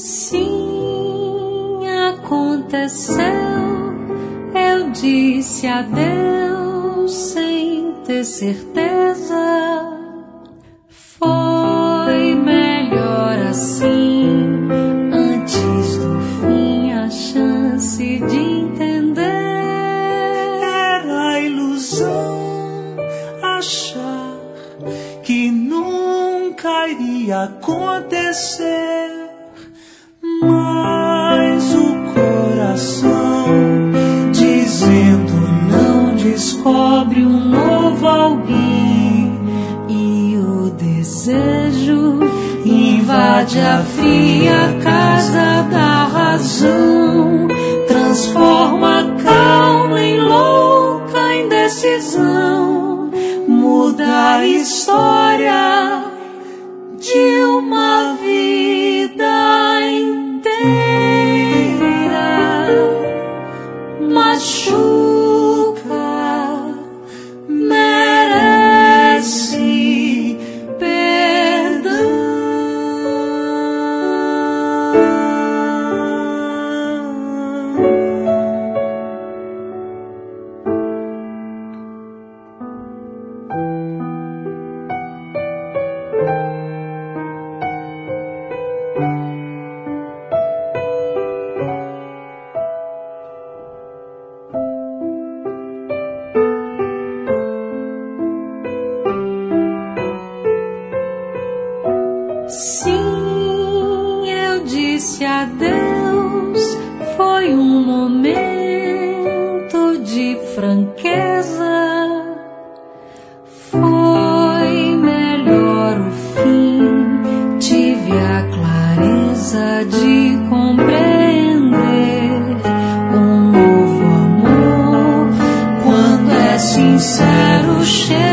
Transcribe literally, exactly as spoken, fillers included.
Sim, aconteceu. Eu disse adeus sem ter certeza. Foi melhor assim, antes do fim, a chance de entender. Era ilusão achar que nunca iria acontecer, mas o coração dizendo não descobre um novo alguém, e o desejo invade a fria casa da razão, transforma a calma em louca indecisão, muda a história de uma vida inteira. Machuca, merece perdão. Sim, eu disse adeus. Foi um momento de franqueza. Foi melhor o fim. Tive a clareza de compreender um novo amor. Quando é sincero, chega.